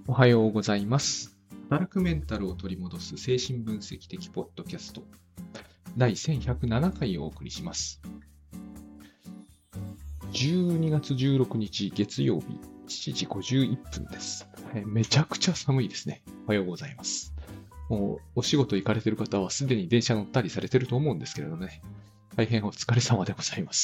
おはようございます。働くメンタルを取り戻す精神分析的ポッドキャスト第1107回をお送りします。12月16日月曜日7時51分です。めちゃくちゃ寒いですね。おはようございます。もうお仕事行かれている方はすでに電車乗ったりされていると思うんですけれどもね。大変お疲れ様でございます。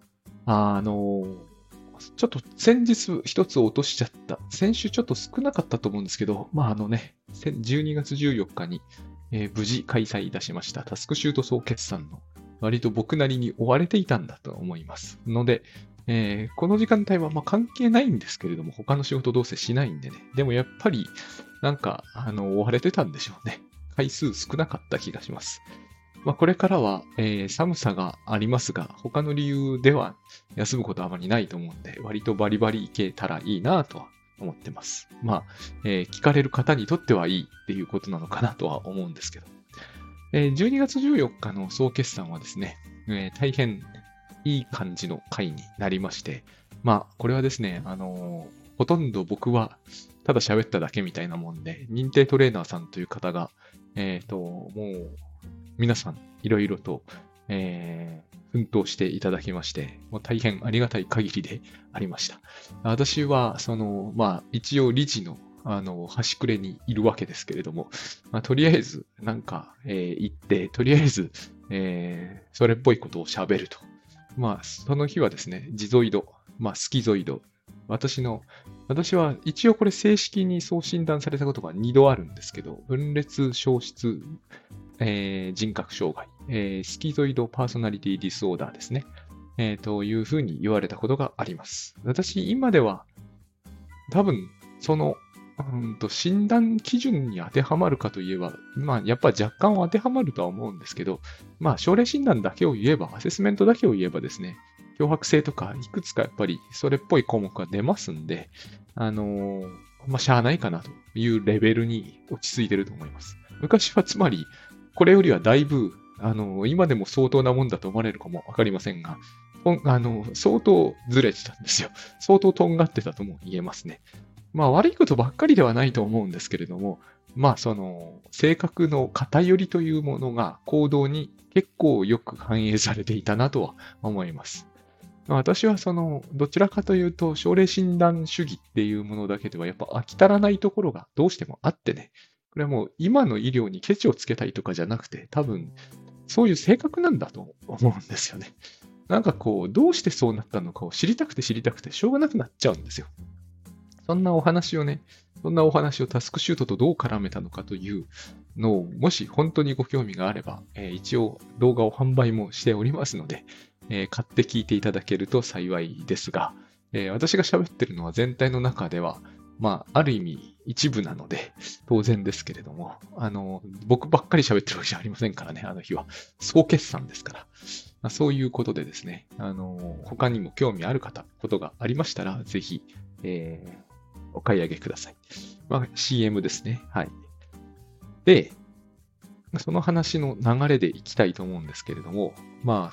ちょっと先日一つ落としちゃった。先週ちょっと少なかったと思うんですけど、12月14日に、無事開催いたしましたタスクシュート総決算の割と僕なりに追われていたんだと思いますので、この時間帯は関係ないんですけれども、他の仕事どうせしないんでね。でもやっぱり追われてたんでしょうね。回数少なかった気がします。これからは、寒さがありますが、他の理由では休むことはあまりないと思うんで、割とバリバリいけたらいいなとは思ってます。聞かれる方にとってはいいっていうことなのかなとは思うんですけど。12月14日の総決算はですね、大変いい感じの回になりまして、これはですね、ほとんど僕はただ喋っただけみたいなもんで、認定トレーナーさんという方が、もう、皆さん、いろいろと、奮闘していただきまして、もう大変ありがたい限りでありました。私は、一応理事の、端くれにいるわけですけれども、とりあえず、行って、とりあえず、それっぽいことを喋ると。その日はですね、ジゾイド、スキゾイド、私は一応これ正式にそう診断されたことが2度あるんですけど、分裂消失、人格障害、スキゾイドパーソナリティディスオーダーですね、というふうに言われたことがあります。私、今では多分、その、診断基準に当てはまるかといえば、やっぱ若干当てはまるとは思うんですけど、症例診断だけを言えば、アセスメントだけを言えばですね、強迫性とか、いくつかやっぱりそれっぽい項目が出ますんで、しゃあないかなというレベルに落ち着いてると思います。昔はつまり、これよりはだいぶ、今でも相当なもんだと思われるかもわかりませんが、相当ずれてたんですよ。相当とんがってたとも言えますね。悪いことばっかりではないと思うんですけれども、性格の偏りというものが行動に結構よく反映されていたなとは思います。私はどちらかというと、症例診断主義っていうものだけではやっぱ飽き足らないところがどうしてもあってね、これはもう今の医療にケチをつけたいとかじゃなくて、多分そういう性格なんだと思うんですよね。どうしてそうなったのかを知りたくてしょうがなくなっちゃうんですよ。そんなお話をタスクシュートとどう絡めたのかというのを、もし本当にご興味があれば、一応動画を販売もしておりますので、買って聞いていただけると幸いですが、私が喋ってるのは全体の中では、ある意味一部なので、当然ですけれども、僕ばっかり喋ってるわけじゃありませんからね、あの日は。総決算ですから。そういうことでですね、他にも興味あることがありましたら、ぜひ、お買い上げください。CM ですね。はい。で、その話の流れでいきたいと思うんですけれども、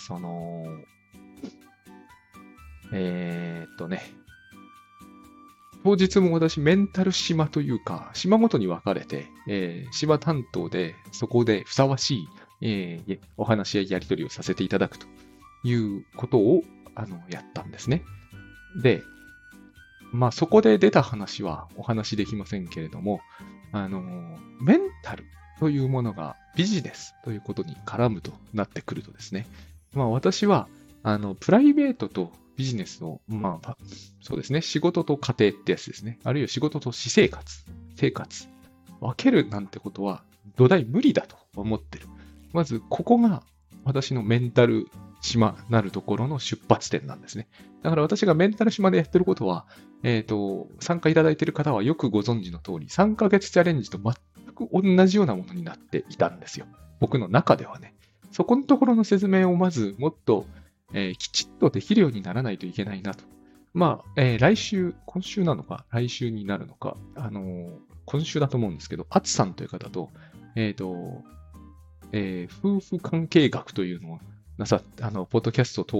当日も私メンタル島というか、島ごとに分かれて、島担当でそこでふさわしい、お話ややり取りをさせていただくということをやったんですね。で、そこで出た話はお話しできませんけれども、メンタルというものがビジネスということに絡むとなってくるとですね、私は、プライベートとビジネスを、そうですね、仕事と家庭ってやつですね。あるいは仕事と私生活、分けるなんてことは土台無理だと思ってる。まず、ここが私のメンタル島なるところの出発点なんですね。だから私がメンタル島でやってることは、参加いただいている方はよくご存知の通り、3ヶ月チャレンジと全く同じようなものになっていたんですよ。僕の中ではね。そこのところの説明をまずもっと、きちっとできるようにならないといけないなと。今週なのか、来週になるのか、今週だと思うんですけど、あつさんという方と、夫婦関係学というのをポッドキャスト等で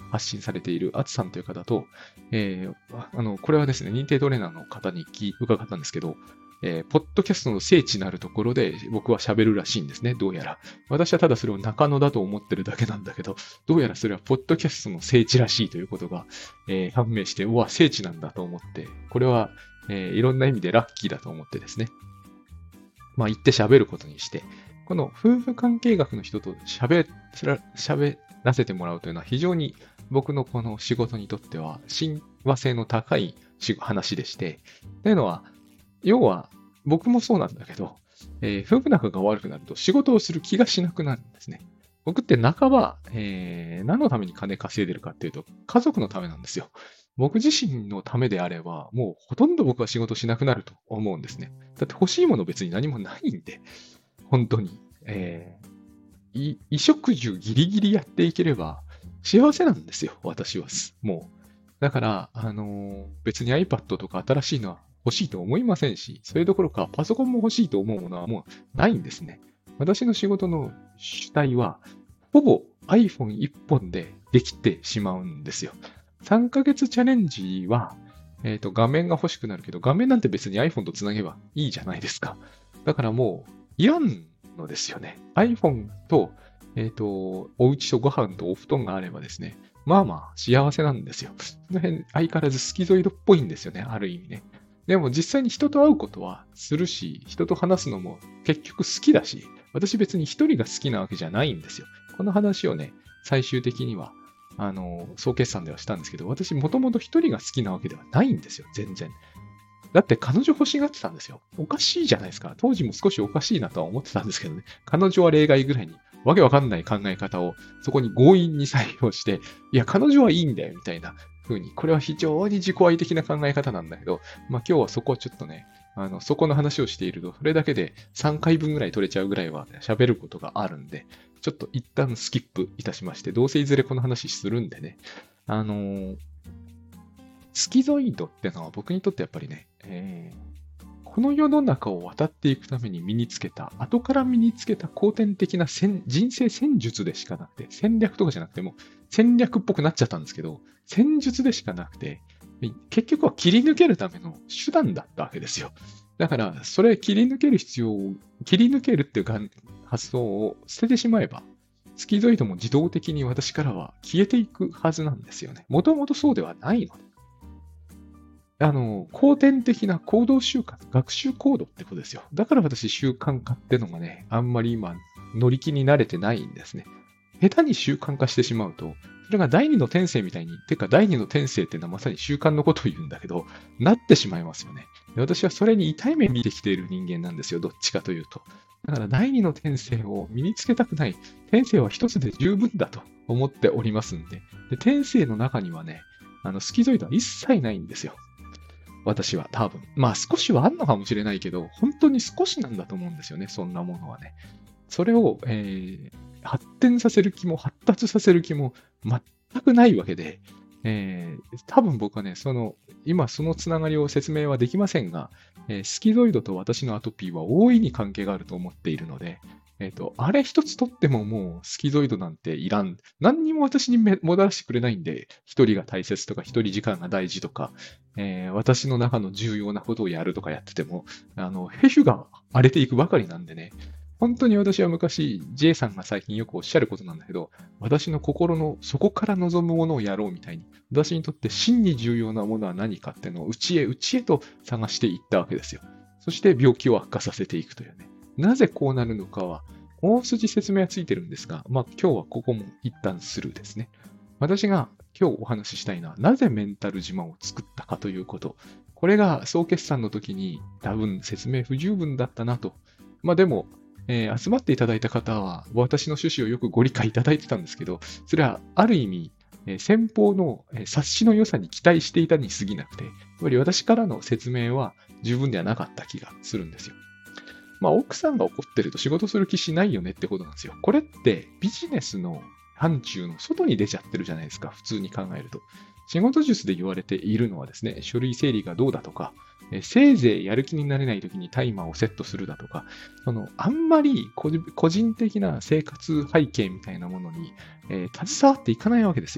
発信されているアツさんという方と、これはですね、認定トレーナーの方に伺ったんですけど、ポッドキャストの聖地なるところで僕は喋るらしいんですね、どうやら。私はただそれを中野だと思ってるだけなんだけど、どうやらそれはポッドキャストの聖地らしいということが、判明して、うわ、聖地なんだと思って、これは、いろんな意味でラッキーだと思ってですね、まあ行って喋ることにして、この夫婦関係学の人と喋らせてもらうというのは非常に僕のこの仕事にとっては親和性の高い話でして、というのは、要は、僕もそうなんだけど、夫婦仲が悪くなると仕事をする気がしなくなるんですね。僕って半ば、何のために金稼いでるかっていうと、家族のためなんですよ。僕自身のためであれば、もうほとんど僕は仕事しなくなると思うんですね。だって欲しいもの別に何もないんで、本当に。衣食住ギリギリやっていければ幸せなんですよ、私は。もう。だから、別に iPad とか新しいのは欲しいと思いませんし、それどころかパソコンも欲しいと思うものはもうないんですね。私の仕事の主体は、ほぼ iPhone 一本でできてしまうんですよ。3ヶ月チャレンジは、画面が欲しくなるけど、画面なんて別に iPhone とつなげばいいじゃないですか。だからもう、いらんのですよね。iPhone と、お家とご飯とお布団があればですね、まあまあ幸せなんですよ。その辺相変わらずスキゾイドっぽいんですよね、ある意味ね。でも実際に人と会うことはするし、人と話すのも結局好きだし、私別に一人が好きなわけじゃないんですよ。この話をね、最終的には、総決算ではしたんですけど、私もともと一人が好きなわけではないんですよ、全然。だって彼女欲しがってたんですよ。おかしいじゃないですか。当時も少しおかしいなとは思ってたんですけどね。彼女は例外ぐらいに、わけわかんない考え方をそこに強引に採用して、いや、彼女はいいんだよ、みたいな風に。これは非常に自己愛的な考え方なんだけど、まあ今日はそこをちょっとね、そこの話をしていると、それだけで3回分ぐらい取れちゃうぐらいは喋ることがあるんで、ちょっと一旦スキップいたしまして、どうせいずれこの話するんでね、スキゾイドってのは僕にとってやっぱりね、この世の中を渡っていくために身につけた、後から身につけた後天的な人生戦術でしかなくて、戦略とかじゃなくても、戦略っぽくなっちゃったんですけど、戦術でしかなくて、結局は切り抜けるための手段だったわけですよ。だから、それ切り抜けるっていう発想を捨ててしまえば、スキゾイドも自動的に私からは消えていくはずなんですよね。もともとそうではないので。後天的な行動習慣、学習行動ってことですよ。だから私、習慣化ってのがね、あんまり今、乗り気に慣れてないんですね。下手に習慣化してしまうと、それが第二の天性みたいに、てか第二の天性っていうのはまさに習慣のことを言うんだけど、なってしまいますよね。で私はそれに痛い目見てきている人間なんですよ、どっちかというと。だから第二の天性を身につけたくない。天性は一つで十分だと思っておりますんで。で天性の中にはね、スキゾイドは一切ないんですよ。私は多分。まあ少しはあんのかもしれないけど、本当に少しなんだと思うんですよね、そんなものはね。それを、発展させる気も発達させる気も全くないわけで、多分僕はね、今そのつながりを説明はできませんが、スキゾイドと私のアトピーは大いに関係があると思っているので、あれ一つとってももうスキゾイドなんていらん。何にも私にもたらしてくれないんで、一人が大切とか一人時間が大事とか、私の中の重要なことをやるとかやってても、皮膚が荒れていくばかりなんでね、本当に私は昔、J さんが最近よくおっしゃることなんだけど、私の心の底から望むものをやろうみたいに、私にとって真に重要なものは何かっていうのを内へと探していったわけですよ。そして病気を悪化させていくというね。なぜこうなるのかは、大筋説明はついてるんですが、まあ今日はここも一旦スルーですね。私が今日お話ししたいのは、なぜメンタル自慢を作ったかということ。これが総決算の時に多分説明不十分だったなと。まあでも、集まっていただいた方は、私の趣旨をよくご理解いただいてたんですけど、それはある意味、先方の察しの良さに期待していたに過ぎなくて、やっぱり私からの説明は十分ではなかった気がするんですよ。まあ、奥さんが怒ってると仕事する気しないよねってことなんですよ。これってビジネスの範疇の外に出ちゃってるじゃないですか、普通に考えると。仕事術で言われているのはですね、書類整理がどうだとか、せいぜいやる気になれない時にタイマーをセットするだとか、あんまり個人的な生活背景みたいなものに、携わっていかないわけですよ。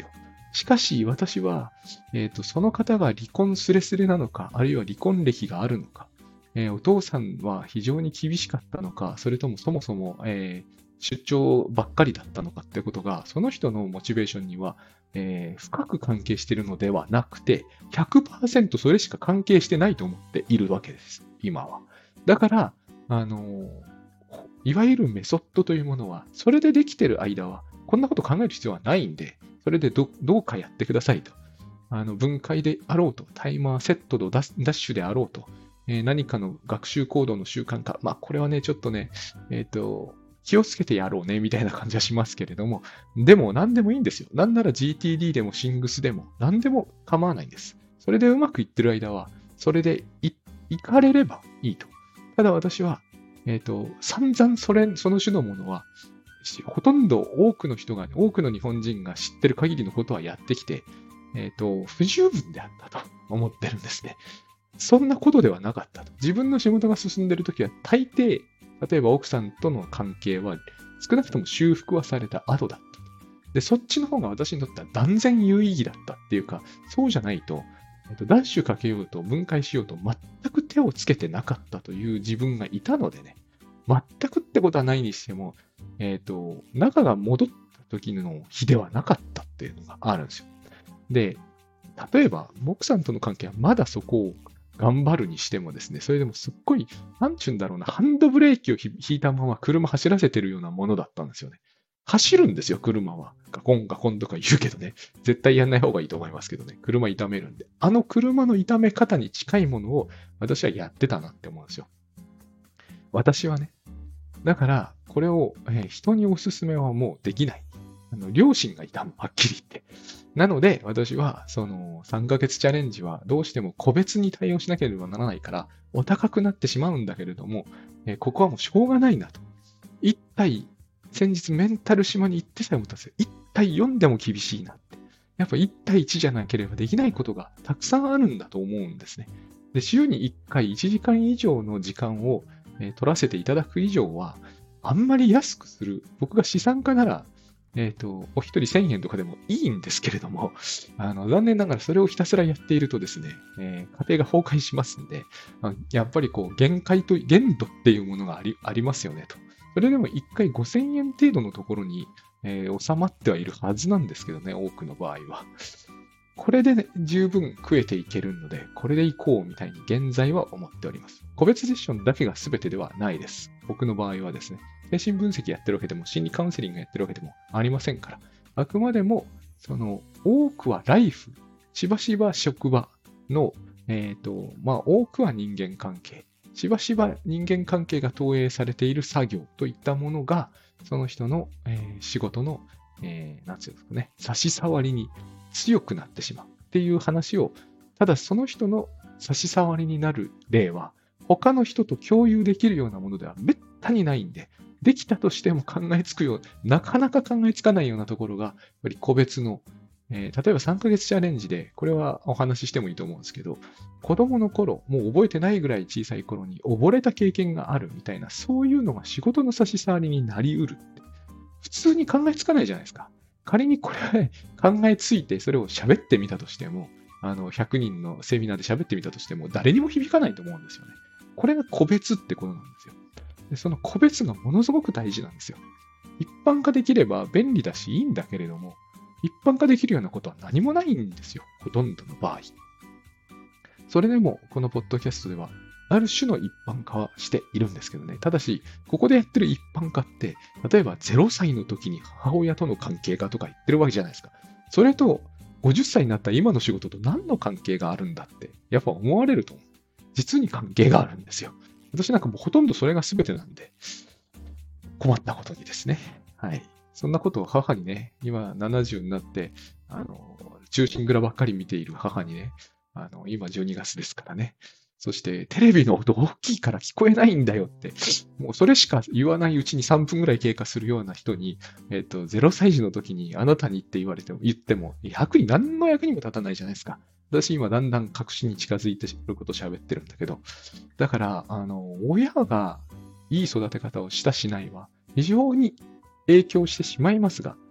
しかし私は、その方が離婚スレスレなのか、あるいは離婚歴があるのか、お父さんは非常に厳しかったのか、それともそもそも、出張ばっかりだったのかってことが、その人のモチベーションには、深く関係しているのではなくて、100% それしか関係してないと思っているわけです、今は。だから、いわゆるメソッドというものは、それでできてる間は、こんなこと考える必要はないんで、それでどうかやってくださいと。分解であろうと、タイマーセットとダッシュであろうと、何かの学習行動の習慣化。まあ、これはね、ちょっとね、気をつけてやろうね、みたいな感じはしますけれども、でも何でもいいんですよ。なんなら GTD でも Sings でも何でも構わないんです。それでうまくいってる間は、それで行かれればいいと。ただ私は、散々その種のものは、ほとんど多くの日本人が知ってる限りのことはやってきて、不十分であったと思ってるんですね。そんなことではなかったと。自分の仕事が進んでるときは大抵、例えば奥さんとの関係は少なくとも修復はされた後だったと。で、そっちの方が私にとっては断然有意義だったっていうか、そうじゃないと、ダッシュかけようと分解しようと全く手をつけてなかったという自分がいたのでね、全くってことはないにしても、仲が戻った時の日ではなかったっていうのがあるんですよ。で、例えば、奥さんとの関係はまだそこを頑張るにしてもですね、それでもすっごい、なんちゅうんだろうな、ハンドブレーキを引いたまま車走らせてるようなものだったんですよね。走るんですよ、車は。ガコンガコンとか言うけどね。絶対やんない方がいいと思いますけどね。車痛めるんで。あの車の痛め方に近いものを私はやってたなって思うんですよ。私はね。だから、これを、人におすすめはもうできない。両親がいたもん、はっきり言って。なので、私は、その3ヶ月チャレンジはどうしても個別に対応しなければならないから、お高くなってしまうんだけれども、ここはもうしょうがないなと。1対、先日メンタル島に行ってさえ思ったんですよ。1対4でも厳しいなって。やっぱ1対1じゃなければできないことがたくさんあるんだと思うんですね。で、週に1回1時間以上の時間を、取らせていただく以上は、あんまり安くする。僕が資産家なら、お一人1000円とかでもいいんですけれども、残念ながらそれをひたすらやっているとですね、家庭が崩壊しますんで、やっぱりこう、限度っていうものがありますよねと。それでも1回5000円程度のところに、収まってはいるはずなんですけどね、多くの場合は。これで、ね、十分食えていけるので、これでいこうみたいに現在は思っております。個別セッションだけが全てではないです。僕の場合はですね、精神分析やってるわけでも、心理カウンセリングやってるわけでもありませんから、あくまでも、多くはライフ、しばしば職場の、多くは人間関係、しばしば人間関係が投影されている作業といったものが、その人の、仕事の、なんていうんですかね、差し障りに強くなってしまうっていう話を、ただその人の差し障りになる例は、他の人と共有できるようなものではめったにないんで、できたとしても考えつくよう、なかなか考えつかないようなところが、やっぱり個別の、例えば3ヶ月チャレンジで、これはお話ししてもいいと思うんですけど、子供の頃、もう覚えてないぐらい小さい頃に溺れた経験があるみたいな、そういうのが仕事の差し障りになり得るって、普通に考えつかないじゃないですか。仮にこれ考えついてそれを喋ってみたとしても、100人のセミナーで喋ってみたとしても、誰にも響かないと思うんですよね。これが個別ってことなんですよ。で、その個別がものすごく大事なんですよ。一般化できれば便利だしいいんだけれども、一般化できるようなことは何もないんですよ。ほとんどの場合。それでも、このポッドキャストでは、ある種の一般化はしているんですけどね。ただし、ここでやってる一般化って、例えば0歳の時に母親との関係がとか言ってるわけじゃないですか。それと、50歳になった今の仕事と何の関係があるんだって、やっぱ思われると思う。実に関係があるんですよ。私なんかもうほとんどそれが全てなんで、困ったことにですね。はい。そんなことを母にね、今70になって、忠臣蔵ばっかり見ている母にね、今12月ですからね。そして、テレビの音大きいから聞こえないんだよって、もうそれしか言わないうちに3分ぐらい経過するような人に、0歳児の時にあなたにって言っても、何の役にも立たないじゃないですか。私今だんだん確信に近づいてることを喋ってるんだけど、だから、親がいい育て方をしたしないは非常に影響してしまいますが、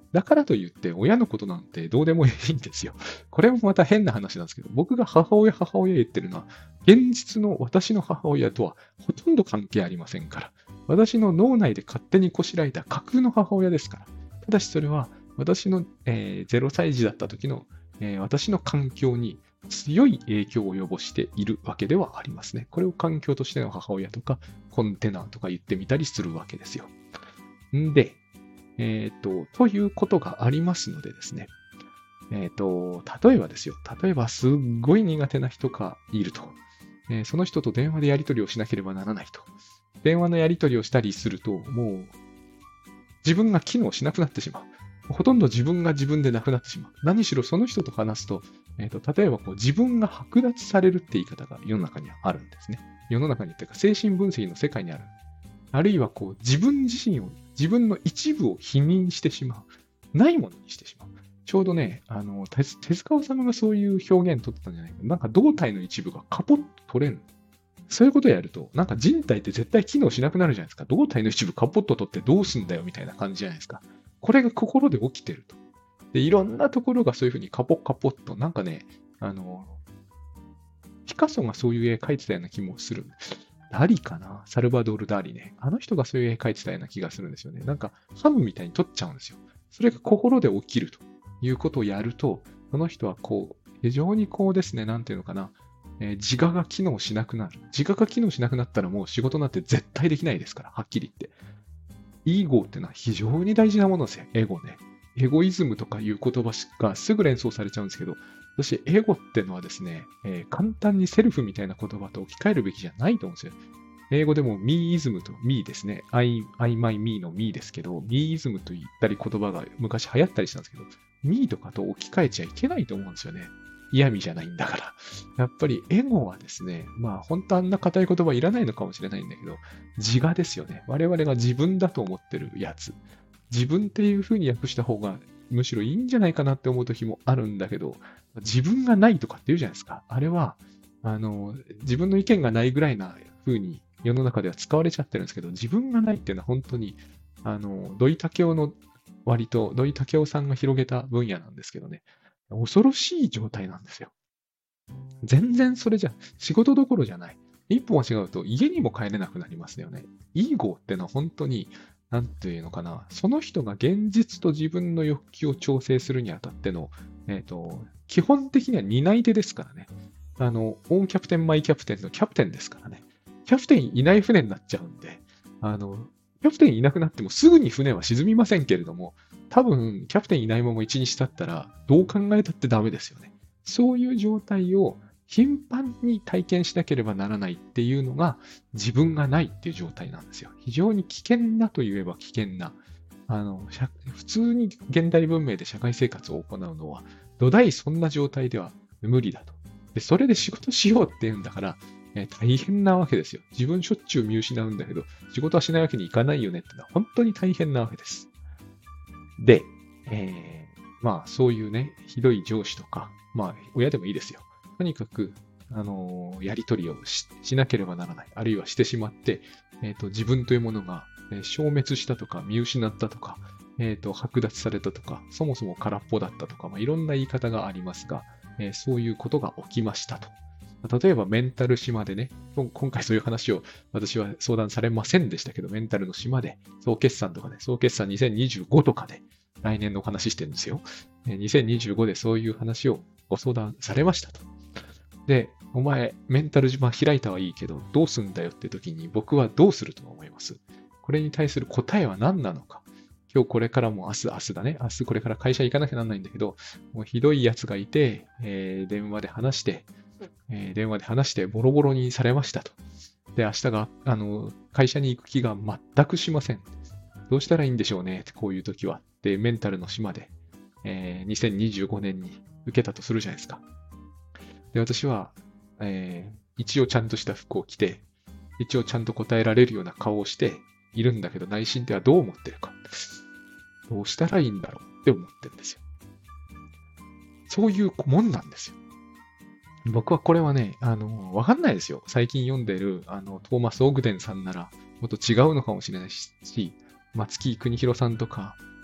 だからといって親のことなんてどうでもいいんですよ。これもまた変な話なんですけど、僕が母親言ってるのは、現実の私の母親とはほとんど関係ありませんから。私の脳内で勝手にこしらえた架空の母親ですから。ただしそれは私の、0歳児だった時の、私の環境に強い影響を及ぼしているわけではありますね。これを環境としての母親とかコンテナとか言ってみたりするわけですよ。んで、ということがありますのでですね。例えばですよ。例えば、すっごい苦手な人がいると。その人と電話でやり取りをしなければならないと。電話のやり取りをしたりすると、もう、自分が機能しなくなってしまう。ほとんど自分が自分でなくなってしまう。何しろその人と話すと、例えばこう自分が剥奪されるって言い方が世の中にはあるんですね。世の中にというか精神分析の世界にある。あるいはこう自分自身を、自分の一部を否認してしまう。ないものにしてしまう。ちょうどね、手塚治虫がそういう表現取ってたんじゃないかな。なんか胴体の一部がカポッと取れる。そういうことをやると、なんか人体って絶対機能しなくなるじゃないですか。胴体の一部カポッと取ってどうすんだよみたいな感じじゃないですか。これが心で起きてると。で、いろんなところがそういうふうにカポッカポッと、なんかね、ピカソがそういう絵描いてたような気もする。ダリかな、サルバドール・ダーリね。あの人がそういう絵描いてたような気がするんですよね。なんかハムみたいに取っちゃうんですよ。それが心で起きるということをやると、その人はこう、非常にこうですね、なんていうのかな、自我が機能しなくなる。自我が機能しなくなったらもう仕事なんて絶対できないですから、はっきり言って。イーゴってのは非常に大事なものですよ、エゴね。エゴイズムとかいう言葉がすぐ連想されちゃうんですけど、私、エゴってのはですね、簡単にセルフみたいな言葉と置き換えるべきじゃないと思うんですよ。英語でも me-ism と me ですね。I, my, me の me ですけど、me-ism と言ったり言葉が昔流行ったりしたんですけど、me とかと置き換えちゃいけないと思うんですよね。嫌味じゃないんだから。やっぱりエゴはですね、まあ本当あんな硬い言葉いらないのかもしれないんだけど、自我ですよね。我々が自分だと思ってるやつ。自分っていう風に訳した方がむしろいいんじゃないかなって思う時もあるんだけど、自分がないとかって言うじゃないですか。あれは、自分の意見がないぐらいな風に世の中では使われちゃってるんですけど、自分がないっていうのは本当に、土井武雄の割と、土井武雄さんが広げた分野なんですけどね、恐ろしい状態なんですよ。全然それじゃ、仕事どころじゃない。一歩間違うと家にも帰れなくなりますよね。イーゴってのは本当に、なんていうのかな、その人が現実と自分の欲求を調整するにあたっての、基本的には担い手ですからね。オンキャプテン、マイキャプテンのキャプテンですからね。キャプテンいない船になっちゃうんで、キャプテンいなくなってもすぐに船は沈みませんけれども、多分、キャプテンいないまま一日経ったら、どう考えたってダメですよね。そういう状態を頻繁に体験しなければならないっていうのが自分がないっていう状態なんですよ。非常に危険なといえば危険な。普通に現代文明で社会生活を行うのは、土台そんな状態では無理だと。で、それで仕事しようって言うんだから、大変なわけですよ。自分しょっちゅう見失うんだけど、仕事はしないわけにいかないよねってのは本当に大変なわけです。で、まあそういうね、ひどい上司とか、まあ親でもいいですよ。とにかく、やり取りをしなければならない。あるいはしてしまって、自分というものが、消滅したとか、見失ったとか、剥奪されたとか、そもそも空っぽだったとか、まあ、いろんな言い方がありますが、そういうことが起きましたと。例えばメンタル島でね、今回そういう話を私は相談されませんでしたけど、メンタルの島で、総決算とかね、総決算2025とかで、来年の話してるんですよ。2025でそういう話をご相談されましたと。で、お前、メンタル島開いたはいいけど、どうすんだよって時に僕はどうすると思います？これに対する答えは何なのか？今日これからも明日だね。明日これから会社行かなきゃなんないんだけど、もうひどい奴がいて、電話で話して、ボロボロにされましたと。で、明日が、会社に行く気が全くしません。どうしたらいいんでしょうね、こういう時は。で、メンタルの島で、2025年に受けたとするじゃないですか。で、私は、一応ちゃんとした服を着て、一応ちゃんと答えられるような顔をしているんだけど、内心ではどう思ってるか。どうしたらいいんだろうって思ってるんですよ。そういうもんなんですよ。僕はこれはね、わかんないですよ。最近読んでる、トーマス・オグデンさんなら、もっと違うのかもしれないし、松木邦弘さんとか、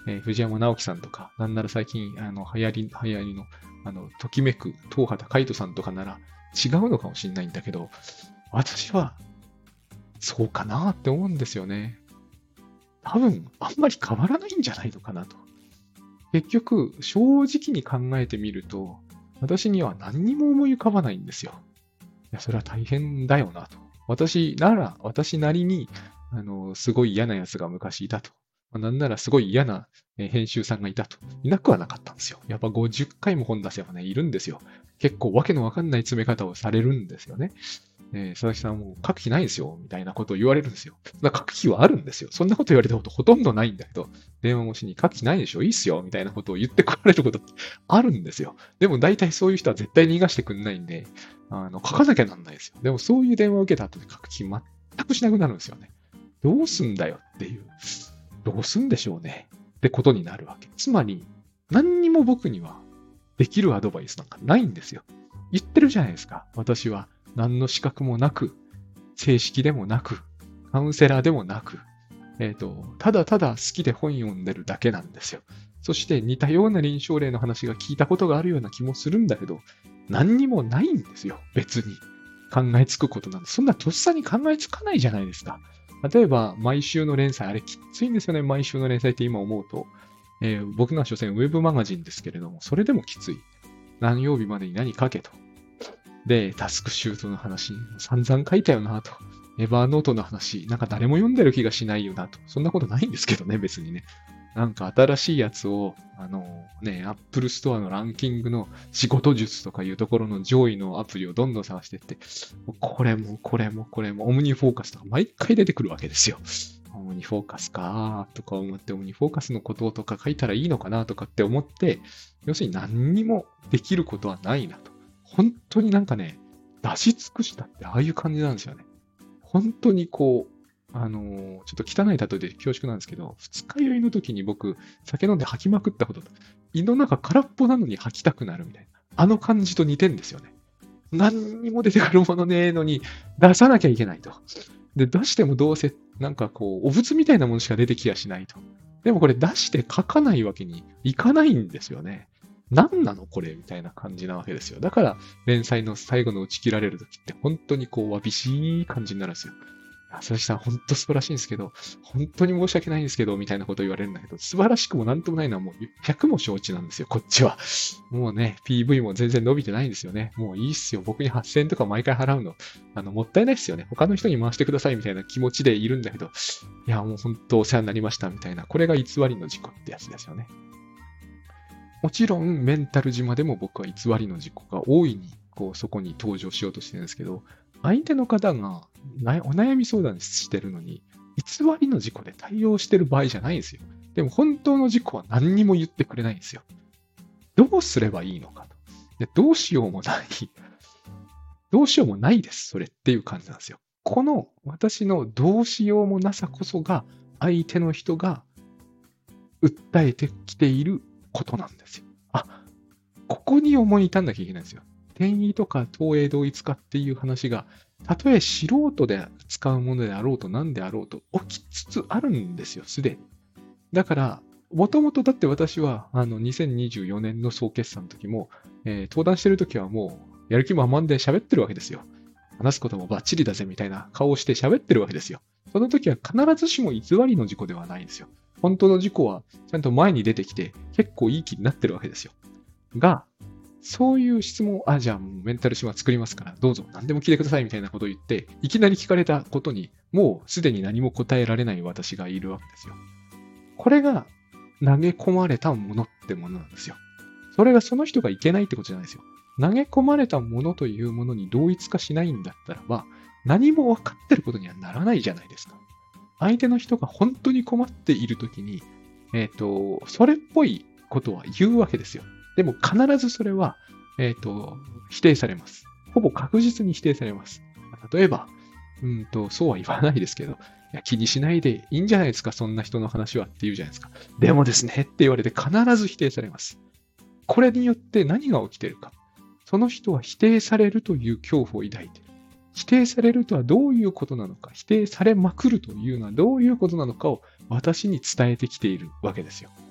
藤山直樹さんとか、なんなら最近、流行りの、ときめく東畑海人さんとかなら違うのかもしれないんだけど、私はそうかなって思うんですよね。多分、あんまり変わらないんじゃないのかなと。結局、正直に考えてみると、私には何にも思い浮かばないんですよ。いや、それは大変だよなと。私なら、私なりに、すごい嫌な奴が昔いたと。なんならすごい嫌な編集さんがいたと。いなくはなかったんですよ。やっぱ50回も本出せばね、いるんですよ。結構わけのわかんない詰め方をされるんですよね。佐々木さんもう書く気ないんですよ、みたいなことを言われるんですよ。書く気はあるんですよ。そんなこと言われたことほとんどないんだけど、電話越しに書く気ないでしょ、いいっすよ、みたいなことを言ってこられることってあるんですよ。でも大体そういう人は絶対逃がしてくんないんで、書かなきゃなんないですよ。でもそういう電話を受けた後で書く気全くしなくなるんですよね。どうすんだよっていう。どうすんでしょうね。ってことになるわけ。つまり、何にも僕にはできるアドバイスなんかないんですよ。言ってるじゃないですか。私は何の資格もなく、正式でもなく、カウンセラーでもなく、ただただ好きで本読んでるだけなんですよ。そして似たような臨床例の話が聞いたことがあるような気もするんだけど、何にもないんですよ。別に。考えつくことなんて。そんなとっさに考えつかないじゃないですか。例えば、毎週の連載、あれきついんですよね。毎週の連載って今思うと。僕のは所詮ウェブマガジンですけれども、それでもきつい。何曜日までに何書けと。で、タスクシュートの話、散々書いたよなと。エバーノートの話、なんか誰も読んでる気がしないよなと。そんなことないんですけどね、別にね。なんか新しいやつを、Apple Store のランキングの仕事術とかいうところの上位のアプリをどんどん探していって、これもこれもこれも、オムニフォーカスとか毎回出てくるわけですよ。オムニフォーカスかとか思って、オムニフォーカスのこととか書いたらいいのかなとかって思って、要するに何にもできることはないなと。本当になんかね、出し尽くしたってああいう感じなんですよね。本当にこう、ちょっと汚い例えで恐縮なんですけど、二日酔いの時に僕、酒飲んで吐きまくったこと胃の中空っぽなのに吐きたくなるみたいな。あの感じと似てんですよね。何にも出てくるものねえのに、出さなきゃいけないと。で、出してもどうせ、なんかこう、お物みたいなものしか出てきやしないと。でもこれ出して書かないわけにいかないんですよね。何なのこれみたいな感じなわけですよ。だから、連載の最後の打ち切られる時って本当にこう、わびしい感じになるんですよ。佐々木さん、本当素晴らしいんですけど、本当に申し訳ないんですけど、みたいなことを言われるんだけど、素晴らしくもなんともないのはもう100も承知なんですよ、こっちは。もうね、PV も全然伸びてないんですよね。もういいっすよ。僕に8000円とか毎回払うの。もったいないっすよね。他の人に回してくださいみたいな気持ちでいるんだけど、いや、もう本当お世話になりましたみたいな。これが偽りの事故ってやつですよね。もちろん、メンタル島でも僕は偽りの事故が大いに、こう、そこに登場しようとしてるんですけど、相手の方がお悩み相談してるのに、偽りの事故で対応してる場合じゃないんですよ。でも本当の事故は何にも言ってくれないんですよ。どうすればいいのかと。でどうしようもない。どうしようもないです。それっていう感じなんですよ。この私のどうしようもなさこそが、相手の人が訴えてきていることなんですよ。あ、ここに思い至んなきゃいけないんですよ。転移とか投影同一化っていう話が、たとえ素人で使うものであろうと何であろうと起きつつあるんですよ、すでに。だから、もともとだって私は、2024年の総決算の時も、登壇してる時はもう、やる気満々で喋ってるわけですよ。話すこともバッチリだぜみたいな顔をして喋ってるわけですよ。その時は必ずしも偽りの事故ではないんですよ。本当の事故はちゃんと前に出てきて結構いい気になってるわけですよ。が、そういう質問を、じゃあもうメンタル島作りますから、どうぞ何でも聞いてくださいみたいなことを言って、いきなり聞かれたことに、もうすでに何も答えられない私がいるわけですよ。これが投げ込まれたものってものなんですよ。それがその人がいけないってことじゃないですよ。投げ込まれたものというものに同一化しないんだったらば、何も分かってることにはならないじゃないですか。相手の人が本当に困っているときに、それっぽいことは言うわけですよ。でも必ずそれは、否定されます。ほぼ確実に否定されます。例えば、そうは言わないですけど、いや気にしないでいいんじゃないですか、そんな人の話はって言うじゃないですか。でもですねって言われて必ず否定されます。これによって何が起きているか。その人は否定されるという恐怖を抱いている。否定されるとはどういうことなのか、否定されまくるというのはどういうことなのかを私に伝えてきているわけですよ。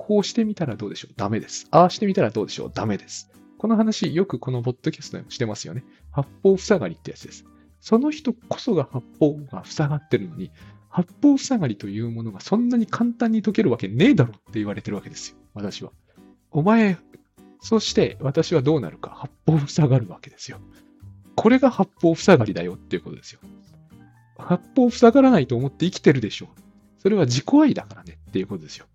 こうしてみたらどうでしょうダメです。ああしてみたらどうでしょうダメです。この話、よくこのポッドキャストでもしてますよね。八方塞がりってやつです。その人こそが八方が塞がってるのに、八方塞がりというものがそんなに簡単に解けるわけねえだろって言われてるわけですよ。私は。お前、そして私はどうなるか。八方塞がるわけですよ。これが八方塞がりだよっていうことですよ。八方塞がらないと思って生きてるでしょう。それは自己愛だからねっていうことですよ。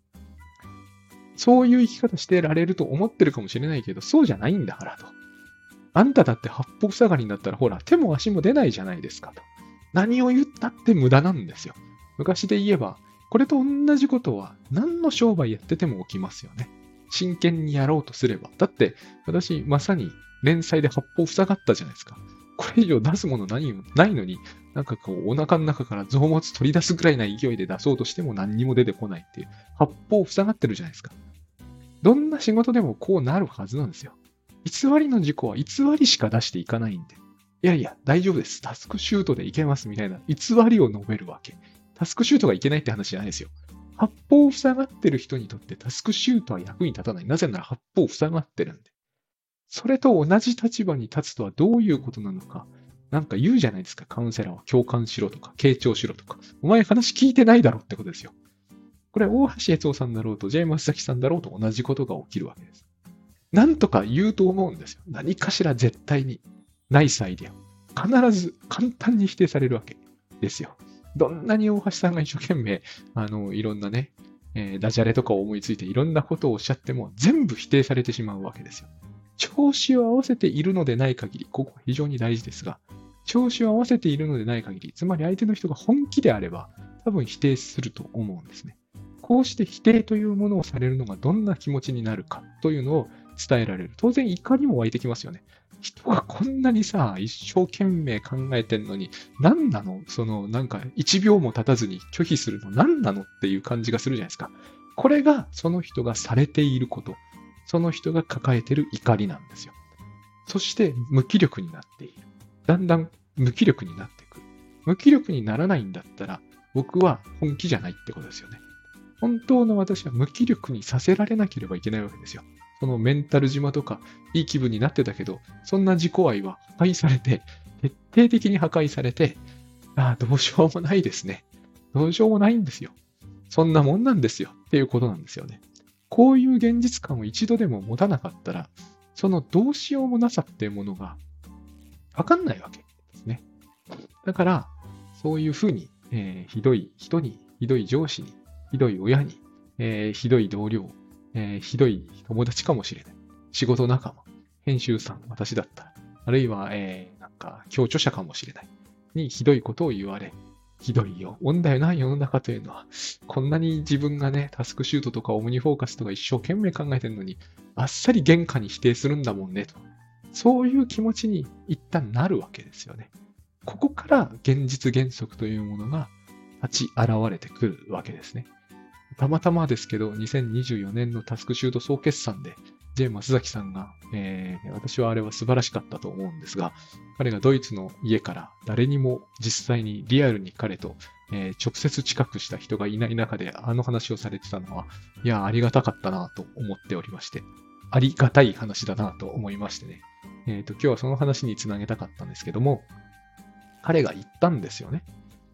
そういう生き方してられると思ってるかもしれないけど、そうじゃないんだからと。あんただって八方塞がりになったら、ほら、手も足も出ないじゃないですかと。何を言ったって無駄なんですよ。昔で言えば、これと同じことは何の商売やってても起きますよね。真剣にやろうとすれば。だって、私、まさに連載で八方塞がったじゃないですか。これ以上出すものないのに、なんかこう、お腹の中から臓物取り出すぐらいな勢いで出そうとしても何にも出てこないっていう、八方塞がってるじゃないですか。どんな仕事でもこうなるはずなんですよ。偽りの事故は偽りしか出していかないんで。いやいや、大丈夫です。タスクシュートでいけますみたいな偽りを述べるわけ。タスクシュートがいけないって話じゃないですよ。八方塞がってる人にとってタスクシュートは役に立たない。なぜなら八方塞がってるんで。それと同じ立場に立つとはどういうことなのか。なんか言うじゃないですか。カウンセラーは共感しろとか、傾聴しろとか。お前話聞いてないだろってことですよ。これ、大橋悦夫さんだろうと、ジェームス・サキさんだろうと同じことが起きるわけです。なんとか言うと思うんですよ。何かしら絶対に。ナイスアイデア。必ず簡単に否定されるわけですよ。どんなに大橋さんが一生懸命、いろんなね、ダジャレとかを思いついていろんなことをおっしゃっても全部否定されてしまうわけですよ。調子を合わせているのでない限り、ここ非常に大事ですが、調子を合わせているのでない限り、つまり相手の人が本気であれば、多分否定すると思うんですね。こうして否定というものをされるのがどんな気持ちになるかというのを伝えられる。当然怒りも湧いてきますよね。人がこんなにさ、一生懸命考えてんのに、何なのなんか1秒も経たずに拒否するの何なのっていう感じがするじゃないですか。これがその人がされていること。その人が抱えている怒りなんですよ。そして無気力になっている。だんだん無気力になってくる。無気力にならないんだったら、僕は本気じゃないってことですよね。本当の私は無気力にさせられなければいけないわけですよ。そのメンタル島とか、いい気分になってたけど、そんな自己愛は破壊されて、徹底的に破壊されて、どうしようもないですね。どうしようもないんですよ。そんなもんなんですよ。っていうことなんですよね。こういう現実感を一度でも持たなかったら、そのどうしようもなさっていうものがわかんないわけですね。だから、そういうふうに、ひどい人に、ひどい上司に、ひどい親に、ひどい同僚、ひどい友達かもしれない。仕事仲間、編集さん、私だったら、あるいは、なんか、共著者かもしれない。にひどいことを言われ、ひどいよ。問題ない世の中というのは、こんなに自分がね、タスクシュートとかオムニフォーカスとか一生懸命考えてるのに、あっさり原価に否定するんだもんね、と。そういう気持ちに一旦なるわけですよね。ここから現実原則というものが立ち現れてくるわけですね。たまたまですけど、2024年のタスクシュート総決算で、J. 松崎さんが、私はあれは素晴らしかったと思うんですが、彼がドイツの家から誰にも実際にリアルに彼と、直接近くした人がいない中であの話をされてたのは、いや、ありがたかったなと思っておりまして、ありがたい話だなと思いましてね。今日はその話につなげたかったんですけども、彼が言ったんですよね。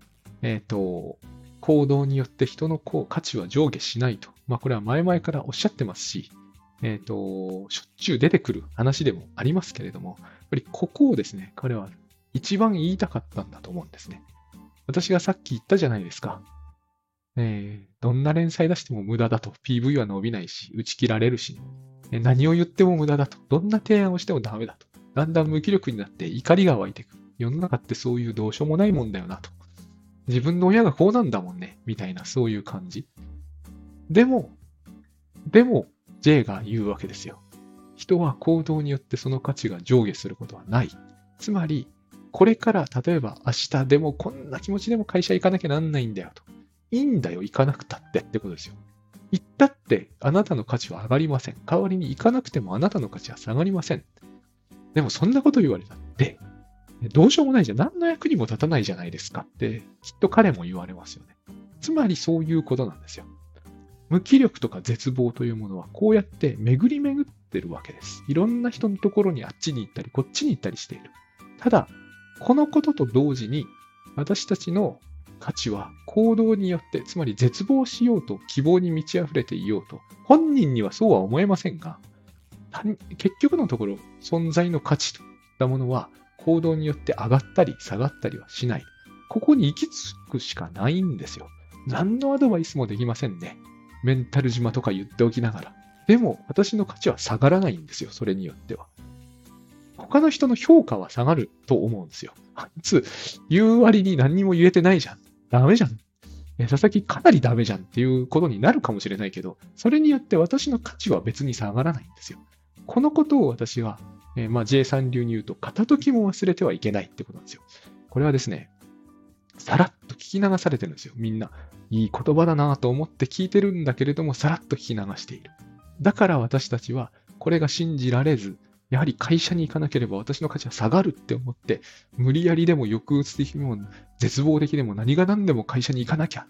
行動によって人の価値は上下しないと。これは前々からおっしゃってますし、しょっちゅう出てくる話でもありますけれども、やっぱりここをですね、彼は一番言いたかったんだと思うんですね。私がさっき言ったじゃないですか。どんな連載出しても無駄だと。PV は伸びないし、打ち切られるし、何を言っても無駄だと。どんな提案をしてもダメだと。だんだん無気力になって怒りが湧いてくる。世の中ってそういうどうしようもないもんだよなと。自分の親がこうなんだもんね。みたいな、そういう感じ。でも、J が言うわけですよ。人は行動によってその価値が上下することはない。つまり、これから例えば明日でもこんな気持ちでも会社行かなきゃなんないんだよと。いいんだよ、行かなくたってってことですよ。行ったってあなたの価値は上がりません。代わりに行かなくてもあなたの価値は下がりません。でもそんなこと言われたって、どうしようもないじゃん。何の役にも立たないじゃないですかって、きっと彼も言われますよね。つまりそういうことなんですよ。 無気力とか絶望というものはこうやって巡り巡ってるわけです。いろんな人のところにあっちに行ったりこっちに行ったりしている。ただ、このことと同時に私たちの価値は行動によって、つまり絶望しようと希望に満ち溢れていようと、本人にはそうは思えませんが、結局のところ存在の価値といったものは行動によって上がったり下がったりはしない。ここに行き着くしかないんですよ。何のアドバイスもできませんね。メンタル島とか言っておきながら。でも私の価値は下がらないんですよ。それによっては。他の人の評価は下がると思うんですよ。あいつ言う割に何にも言えてないじゃん。ダメじゃん。佐々木かなりダメじゃんっていうことになるかもしれないけど、それによって私の価値は別に下がらないんですよ。このことを私は、J さん流に言うと、片時も忘れてはいけないってことなんですよ。これはですね、さらっと聞き流されてるんですよ。みんな、いい言葉だなと思って聞いてるんだけれども、さらっと聞き流している。だから私たちは、これが信じられず、やはり会社に行かなければ私の価値は下がるって思って、無理やりでも抑うつ的でも絶望的でも何が何でも会社に行かなきゃ。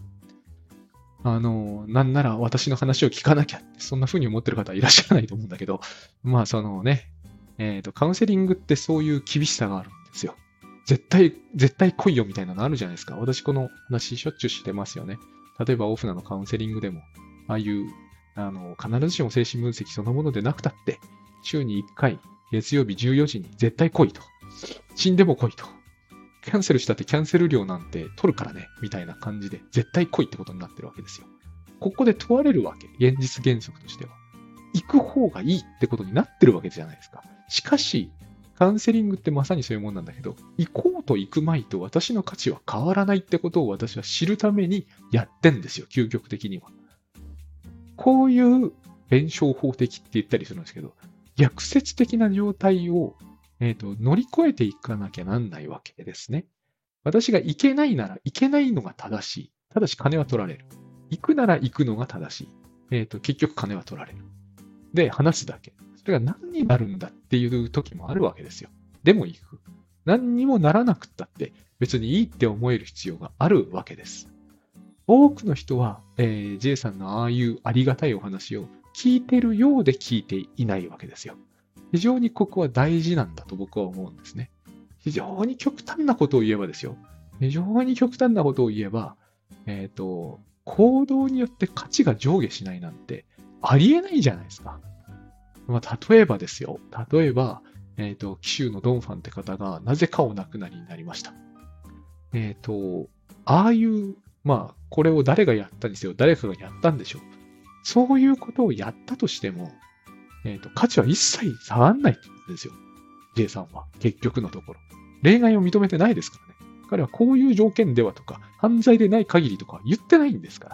なんなら私の話を聞かなきゃ。そんな風に思ってる方はいらっしゃらないと思うんだけど、まあそのね、カウンセリングってそういう厳しさがあるんですよ。絶対来いよみたいなのあるじゃないですか。私この話しょっちゅうしてますよね。例えばオフナのカウンセリングでも、ああいう、必ずしも精神分析そのものでなくたって、週に1回、月曜日14時に絶対来いと。死んでも来いと。キャンセルしたってキャンセル料なんて取るからね、みたいな感じで、絶対来いってことになってるわけですよ。ここで問われるわけ。現実原則としては。行く方がいいってことになってるわけじゃないですか。しかし、カウンセリングってまさにそういうもんなんだけど、行こうと行くまいと私の価値は変わらないってことを私は知るためにやってんですよ、究極的には。こういう弁証法的って言ったりするんですけど、逆説的な状態を、乗り越えていかなきゃなんないわけですね。私が行けないなら行けないのが正しい。ただし金は取られる。行くなら行くのが正しい。結局金は取られる。で、話すだけ。それが何になるんだっていう時もあるわけですよ。でも行く。何にもならなくったって別にいいって思える必要があるわけです。多くの人は、J さんのああいうありがたいお話を聞いてるようで聞いていないわけですよ。非常にここは大事なんだと僕は思うんですね。非常に極端なことを言えばですよ。非常に極端なことを言えば、行動によって価値が上下しないなんてありえないじゃないですか。まあ、例えばですよ。例えば、紀州のドンファンって方がなぜかお亡くなりになりました。ああいう、まあ、これを誰がやったにせよ、誰かがやったんでしょう。そういうことをやったとしても、価値は一切下がんないって言うんですよ。J さんは。結局のところ。例外を認めてないですからね。彼はこういう条件ではとか、犯罪でない限りとか言ってないんですから。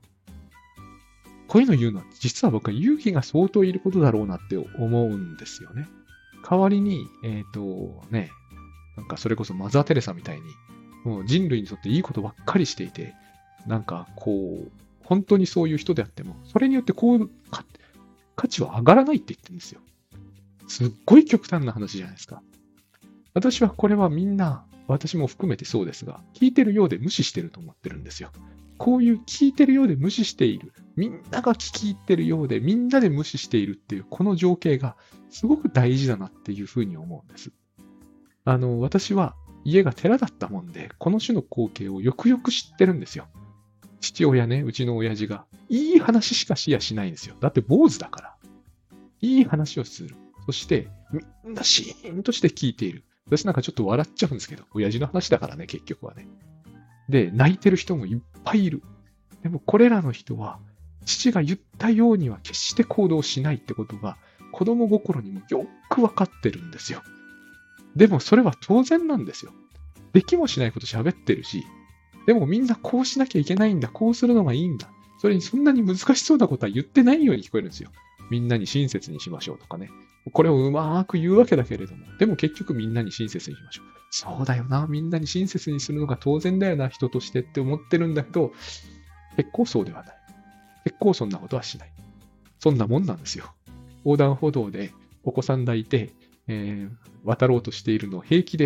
こういうの言うのは、実は僕は勇気が相当いることだろうなって思うんですよね。代わりに、なんかそれこそマザー・テレサみたいに、もう人類にとっていいことばっかりしていて、なんかこう、本当にそういう人であっても、それによってこう、価値は上がらないって言ってるんですよ。すっごい極端な話じゃないですか。私はこれはみんな、私も含めてそうですが、聞いてるようで無視してると思ってるんですよ。こういう聞いてるようで無視している。みんなが聞き入ってるようでみんなで無視しているっていうこの情景がすごく大事だなっていうふうに思うんです。私は家が寺だったもんで、この種の光景をよくよく知ってるんですよ。父親ね、うちの親父が、いい話しかしやしないんですよ。だって坊主だから。いい話をする。そして、みんなシーンとして聞いている。私なんかちょっと笑っちゃうんですけど、親父の話だからね、結局はね。で、泣いてる人もいっぱいいる。でもこれらの人は、父が言ったようには決して行動しないってことが、子供心にもよくわかってるんですよ。でもそれは当然なんですよ。できもしないこと喋ってるし、でもみんなこうしなきゃいけないんだ、こうするのがいいんだ。それにそんなに難しそうなことは言ってないように聞こえるんですよ。みんなに親切にしましょうとかね。これをうまく言うわけだけれども、でも結局みんなに親切にしましょう。そうだよな、みんなに親切にするのが当然だよな、人としてって思ってるんだけど、結構そうではない。結構そんなことはしない。そんなもんなんですよ。横断歩道でお子さん抱いて、渡ろうとしているのを平気で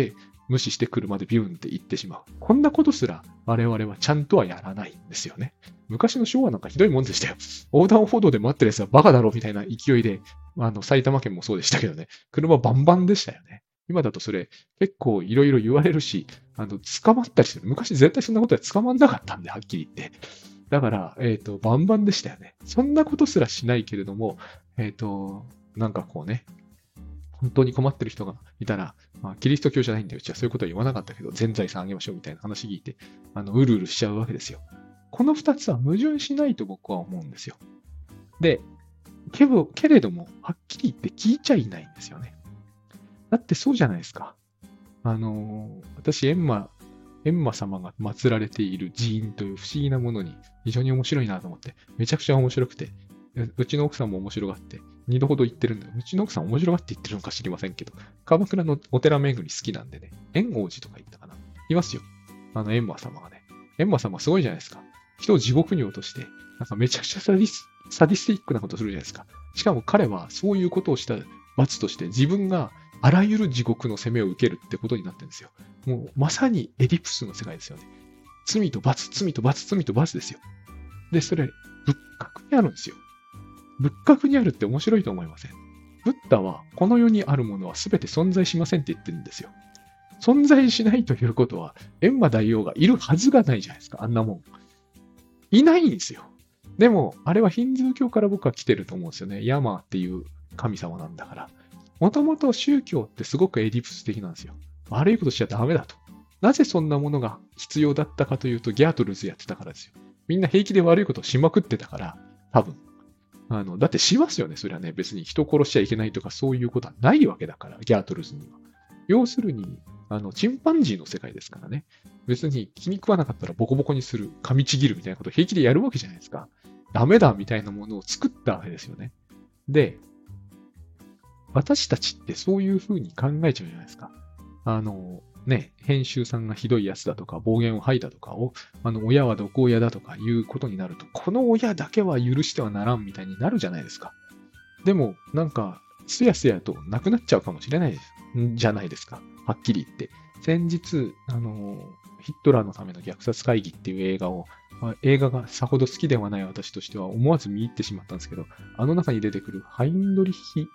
無視して車でビューンって行ってしまう。こんなことすら我々はちゃんとはやらないんですよね。昔の昭和なんかひどいもんでしたよ。横断歩道で待ってるやつはバカだろみたいな勢いで、埼玉県もそうでしたけどね、車バンバンでしたよね。今だとそれ結構いろいろ言われるし、捕まったりする。昔絶対そんなことは捕まんなかったんで、はっきり言って。だから、バンバンでしたよね。そんなことすらしないけれども、なんかこうね、本当に困ってる人がいたら、キリスト教じゃないんで、うちはそういうことは言わなかったけど、全財産あげましょうみたいな話聞いて、うるうるしちゃうわけですよ。この二つは矛盾しないと僕は思うんですよ。で、けれども、はっきり言って聞いちゃいないんですよね。だってそうじゃないですか。私、閻魔様が祀られている寺院という不思議なものに非常に面白いなと思って、めちゃくちゃ面白くて、うちの奥さんも面白がって、2度ほど行ってるんで、うちの奥さん面白がって言ってるのか知りませんけど、鎌倉のお寺巡り好きなんでね、円王寺とか行ったかな。いますよ。閻魔様がね。閻魔様すごいじゃないですか。人を地獄に落として、なんかめちゃくちゃサディスティックなことするじゃないですか。しかも彼はそういうことをした罰として自分があらゆる地獄の責めを受けるってことになってるんですよ。もうまさにエディプスの世界ですよね。罪と罰、罪と罰、罪と罰ですよ。で、それ、仏閣にあるんですよ。仏閣にあるって面白いと思いません？ブッダはこの世にあるものは全て存在しませんって言ってるんですよ。存在しないということは、閻魔大王がいるはずがないじゃないですか、あんなもん。いないんですよ。でも、あれはヒンズー教から僕は来てると思うんですよね。ヤマーっていう神様なんだから。もともと宗教ってすごくエディプス的なんですよ。悪いことしちゃダメだと。なぜそんなものが必要だったかというと、ギャートルズやってたからですよ。みんな平気で悪いことをしまくってたから、多分。だってしますよね、それはね。別に人殺しちゃいけないとかそういうことはないわけだから、ギャートルズには。要するに、チンパンジーの世界ですからね。別に気に食わなかったらボコボコにする、噛みちぎるみたいなことを平気でやるわけじゃないですか。ダメだみたいなものを作ったわけですよね。で、私たちってそういうふうに考えちゃうじゃないですか。編集さんがひどいやつだとか、暴言を吐いたとかを、親は毒親だとかいうことになると、この親だけは許してはならんみたいになるじゃないですか。でも、なんか、すやすやとなくなっちゃうかもしれないじゃないですか。はっきり言って。先日、ヒットラーのための虐殺会議っていう映画を、映画がさほど好きではない私としては思わず見入ってしまったんですけど、あの中に出てくるハインドリッヒ、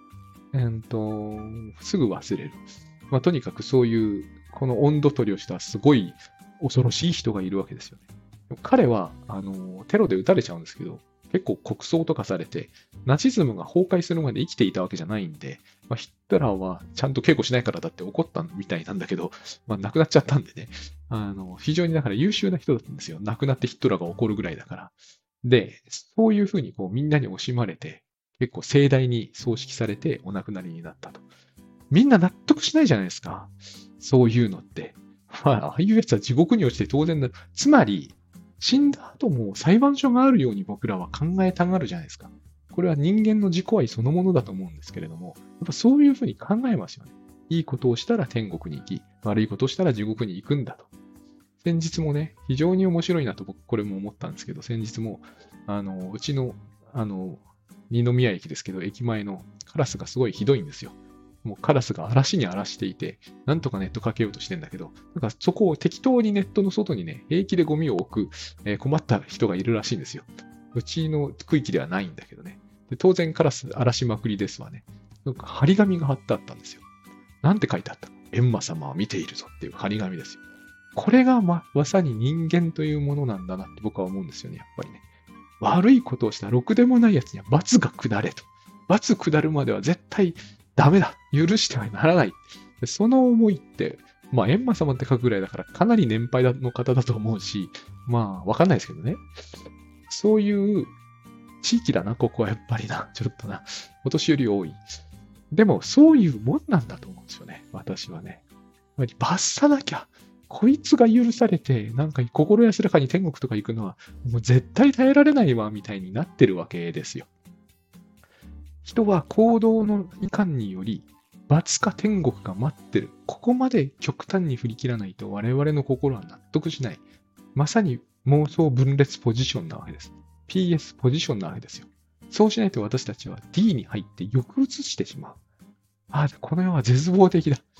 すぐ忘れる。とにかくそういう、この温度取りをしたすごい恐ろしい人がいるわけですよね。彼は、テロで撃たれちゃうんですけど、結構国葬とかされて、ナチズムが崩壊するまで生きていたわけじゃないんで、ヒットラーはちゃんと警護しないからだって怒ったみたいなんだけど、亡くなっちゃったんでね、非常にだから優秀な人だったんですよ。亡くなってヒットラーが怒るぐらいだから。で、そういうふうにこうみんなに惜しまれて、結構盛大に葬式されてお亡くなりになったと。みんな納得しないじゃないですか。そういうのって。ああいうやつは地獄に落ちて当然だ。つまり、死んだ後も裁判所があるように僕らは考えたがるじゃないですか。これは人間の自己愛そのものだと思うんですけれども、やっぱそういうふうに考えますよね。いいことをしたら天国に行き、悪いことをしたら地獄に行くんだと。先日もね、非常に面白いなと僕これも思ったんですけど、先日も、うちの、二宮駅ですけど、駅前のカラスがすごいひどいんですよ。もうカラスが嵐に荒らしていて、なんとかネットかけようとしてんだけど、なんかそこを適当にネットの外にね、平気でゴミを置く、困った人がいるらしいんですよ。うちの区域ではないんだけどね。で当然カラス荒らしまくりですわね。なんか張り紙が貼ってあったんですよ。なんて書いてあったの？閻魔様は見ているぞっていう張り紙ですよ。これがまさに人間というものなんだなって僕は思うんですよね、やっぱりね。悪いことをしたろくでもないやつには罰が下れと。罰下るまでは絶対ダメだ。許してはならない。その思いって、閻魔様って書くぐらいだからかなり年配の方だと思うし、わかんないですけどね。そういう地域だな、ここはやっぱりな。ちょっとな。お年寄り多い。でも、そういうもんなんだと思うんですよね。私はね。罰さなきゃ。こいつが許されて、なんか心安らかに天国とか行くのは、もう絶対耐えられないわ、みたいになってるわけですよ。人は行動のいかんにより、罰か天国が待ってる。ここまで極端に振り切らないと我々の心は納得しない。まさに妄想分裂ポジションなわけです。PS ポジションなわけですよ。そうしないと私たちは D に入って抑うつしてしまう。この世は絶望的だ。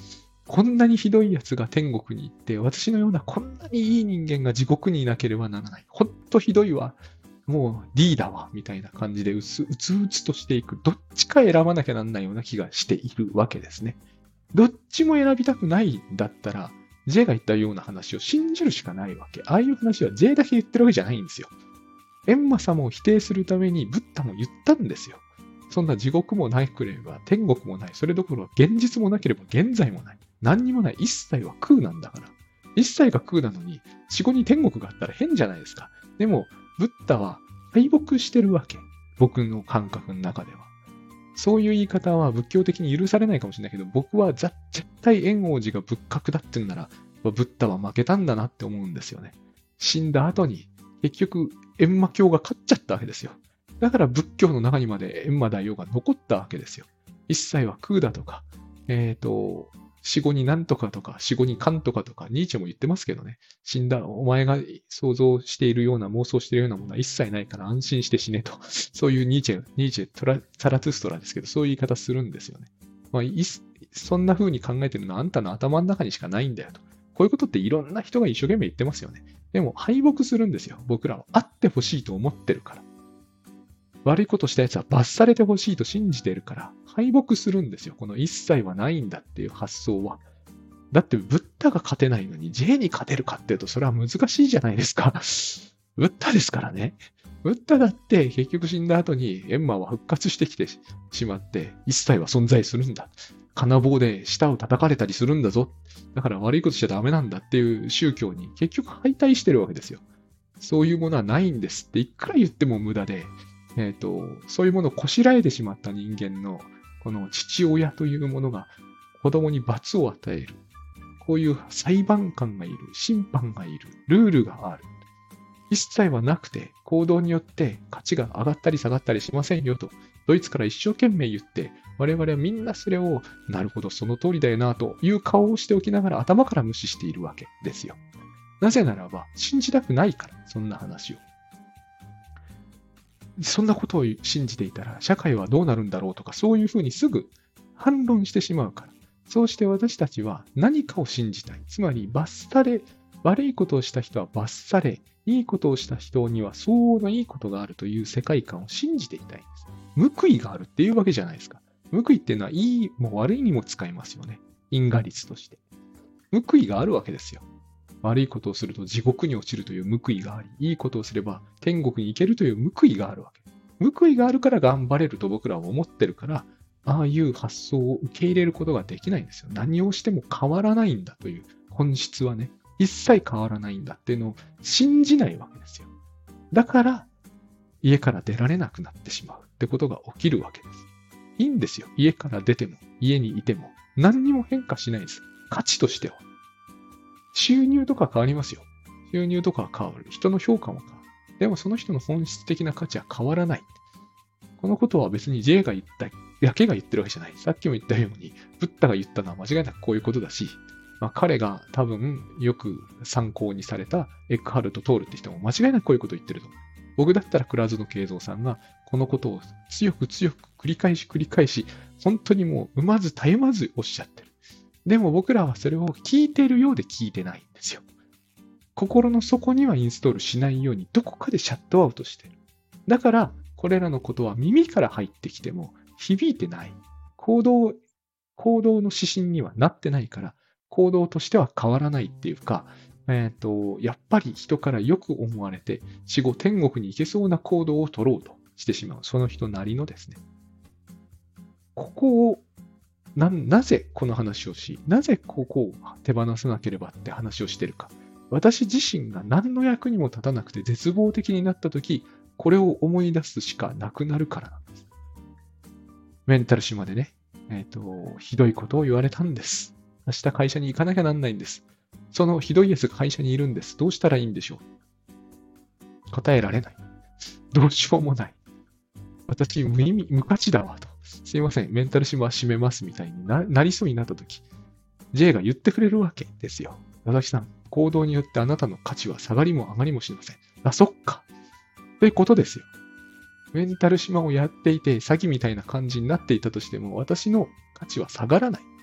こんなにひどい奴が天国に行って、私のようなこんなにいい人間が地獄にいなければならない。ほんとひどいわ。もう D だわ。みたいな感じでうつうつとしていく。どっちか選ばなきゃなんないような気がしているわけですね。どっちも選びたくないんだったら、J が言ったような話を信じるしかないわけ。ああいう話は J だけ言ってるわけじゃないんですよ。エンマ様を否定するためにブッダも言ったんですよ。そんな地獄もなければ天国もない。それどころ現実もなければ現在もない。何にもない。一切は空なんだから。一切が空なのに、死後に天国があったら変じゃないですか。でも、ブッダは敗北してるわけ。僕の感覚の中では。そういう言い方は仏教的に許されないかもしれないけど、僕は絶対円王寺が仏閣だってんなら、ブッダは負けたんだなって思うんですよね。死んだ後に、結局、閻魔教が勝っちゃったわけですよ。だから仏教の中にまで閻魔大王が残ったわけですよ。一切は空だとか、死後になんとかとか、死後にかんとかとか、ニーチェも言ってますけどね。死んだ、お前が想像しているような、妄想しているようなものは一切ないから安心して死ねと。そういうニーチェ、サラトゥストラですけど、そういう言い方するんですよね。まあ、そんな風に考えてるのはあんたの頭の中にしかないんだよと。こういうことっていろんな人が一生懸命言ってますよね。でも敗北するんですよ。僕らは。あってほしいと思ってるから。悪いことした奴は罰されてほしいと信じてるから、敗北するんですよ。この一切はないんだっていう発想は。だってブッダが勝てないのに J に勝てるかっていうとそれは難しいじゃないですか。ブッダですからね。ブッダだって結局死んだ後にエンマは復活してきてしまって一切は存在するんだ。金棒で舌を叩かれたりするんだぞ。だから悪いことしちゃダメなんだっていう宗教に結局敗退してるわけですよ。そういうものはないんですっていくら言っても無駄で、そういうものをこしらえてしまった人間のこの父親というものが子供に罰を与える。こういう裁判官がいる、審判がいる、ルールがある。一切はなくて、行動によって価値が上がったり下がったりしませんよと、ドイツから一生懸命言って、我々はみんなそれを、なるほど、その通りだよな、という顔をしておきながら頭から無視しているわけですよ。なぜならば、信じたくないから、そんな話を。そんなことを信じていたら、社会はどうなるんだろうとか、そういうふうにすぐ反論してしまうから。そうして私たちは何かを信じたい。つまり、罰され、悪いことをした人は罰され、いいことをした人には相応のいいことがあるという世界観を信じていたいんです。報いがあるっていうわけじゃないですか。報いっていうのは、いいも悪いにも使えますよね。因果律として。報いがあるわけですよ。悪いことをすると地獄に落ちるという報いがあり、いいことをすれば天国に行けるという報いがあるわけ。報いがあるから頑張れると僕らは思ってるから、ああいう発想を受け入れることができないんですよ。何をしても変わらないんだという本質はね、一切変わらないんだっていうのを信じないわけですよ。だから、家から出られなくなってしまうってことが起きるわけです。いいんですよ。家から出ても、家にいても、何にも変化しないです。価値としては。収入とか変わりますよ。収入とかは変わる。人の評価も変わる。でもその人の本質的な価値は変わらない。このことは別に J が言っただけが言ってるわけじゃない。さっきも言ったように、ブッダが言ったのは間違いなくこういうことだし、彼が多分よく参考にされたエックハルト・トールって人も間違いなくこういうことを言ってると思う。僕だったら倉園慶三さんがこのことを強く繰り返し、本当にもう生まず絶えまずおっしゃってる。でも僕らはそれを聞いているようで聞いてないんですよ。心の底にはインストールしないようにどこかでシャットアウトしてる。だからこれらのことは耳から入ってきても響いてない。行動の指針にはなってないから行動としては変わらないっていうか、やっぱり人からよく思われて死後天国に行けそうな行動を取ろうとしてしまう。その人なりのですね。ここをなぜこの話をし、なぜここを手放さなければって話をしてるか。私自身が何の役にも立たなくて絶望的になったとき、これを思い出すしかなくなるからなんです。メンタル島でね、ひどいことを言われたんです。明日会社に行かなきゃなんないんです。そのひどいやつが会社にいるんです。どうしたらいいんでしょう。答えられない。どうしようもない。私、無価値だわと。すいません、メンタル島閉めますみたいに なりそうになったとき、J が言ってくれるわけですよ。佐々木さん、行動によってあなたの価値は下がりも上がりもしません。あ、そっか。ということですよ。メンタル島をやっていて、詐欺みたいな感じになっていたとしても、私の価値は下がらない。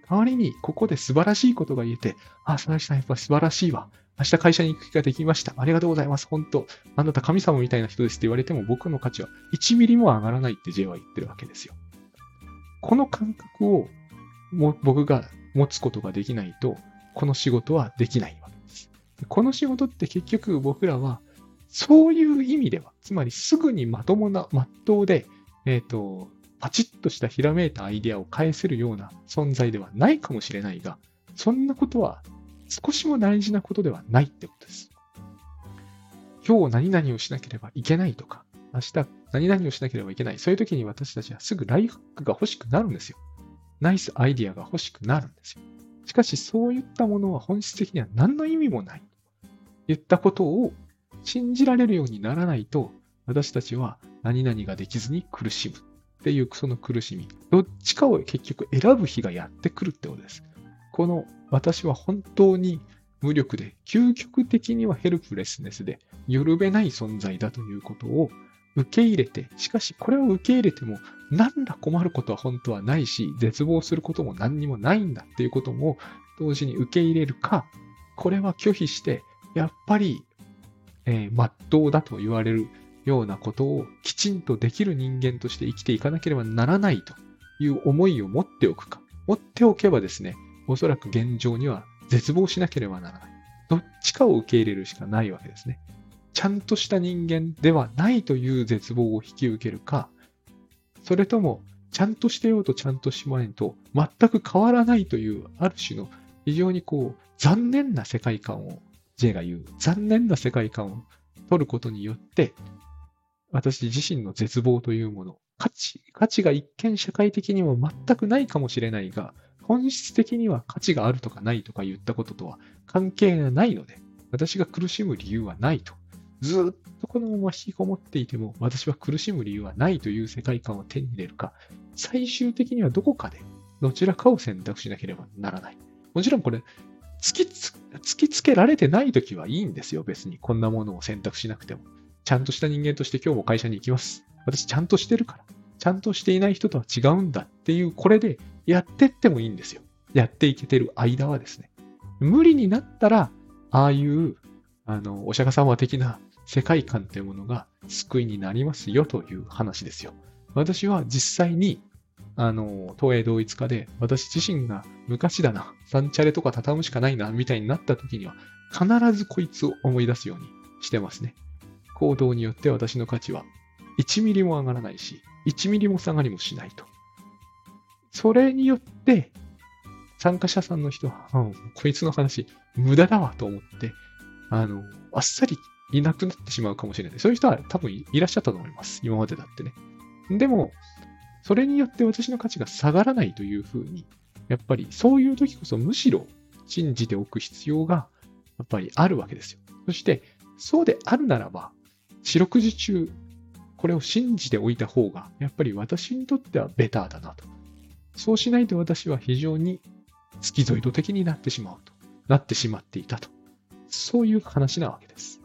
代わりにここで素晴らしいことが言えて、あ、佐々木さんやっぱ素晴らしいわ。明日会社に行く気ができました。ありがとうございます。本当、あなた神様みたいな人ですって言われても僕の価値は1ミリも上がらないって J は言ってるわけですよ。この感覚を僕が持つことができないと、この仕事はできないわけです。この仕事って結局僕らは、そういう意味では、つまりすぐにまともな、まっとうで、パチッとしたひらめいたアイデアを返せるような存在ではないかもしれないが、そんなことは少しも大事なことではないってことです。今日何々をしなければいけないとか、明日何々をしなければいけない。そういう時に私たちはすぐライフハックが欲しくなるんですよ。ナイスアイディアが欲しくなるんですよ。しかしそういったものは本質的には何の意味もない。言ったことを信じられるようにならないと、私たちは何々ができずに苦しむっていうその苦しみ。どっちかを結局選ぶ日がやってくるってことです。この私は本当に無力で、究極的にはヘルプレスネスで、よるべない存在だということを受け入れて、しかしこれを受け入れても何ら困ることは本当はないし、絶望することも何にもないんだっていうことも同時に受け入れるか、これは拒否して、やっぱり、真っ当だと言われるようなことをきちんとできる人間として生きていかなければならないという思いを持っておくか。持っておけばですね、おそらく現状には絶望しなければならない。どっちかを受け入れるしかないわけですね。ちゃんとした人間ではないという絶望を引き受けるか、それとも、ちゃんとしてようとちゃんとしまいと、全く変わらないという、ある種の非常に残念な世界観を、J が言う、残念な世界観を取ることによって、私自身の絶望というもの、価値が一見社会的にも全くないかもしれないが、本質的には価値があるとかないとか言ったこととは関係がないので、私が苦しむ理由はないと。ずっとこのまま引きこもっていても、私は苦しむ理由はないという世界観を手に入れるか、最終的にはどこかでどちらかを選択しなければならない。もちろんこれ、突きつけられてないときはいいんですよ。別にこんなものを選択しなくても。ちゃんとした人間として今日も会社に行きます。私ちゃんとしてるから。ちゃんとしていない人とは違うんだっていう、これでやってってもいいんですよ。やっていけてる間はですね。無理になったら、ああいう、お釈迦様的な世界観というものが救いになりますよという話ですよ。私は実際に、東映同一化で、私自身が昔だな、サンチャレとか畳むしかないな、みたいになった時には、必ずこいつを思い出すようにしてますね。行動によって私の価値は1ミリも上がらないし、1ミリも下がりもしないと。それによって、参加者さんの人は、こいつの話、無駄だわと思って、あっさりいなくなってしまうかもしれない。そういう人は多分いらっしゃったと思います。今までだってね。でも、それによって私の価値が下がらないというふうに、やっぱりそういう時こそむしろ信じておく必要がやっぱりあるわけですよ。そして、そうであるならば、四六時中、これを信じておいた方が、やっぱり私にとってはベターだなと。そうしないと私は非常にスキゾイド的になってしまっていたと。そういう話なわけです。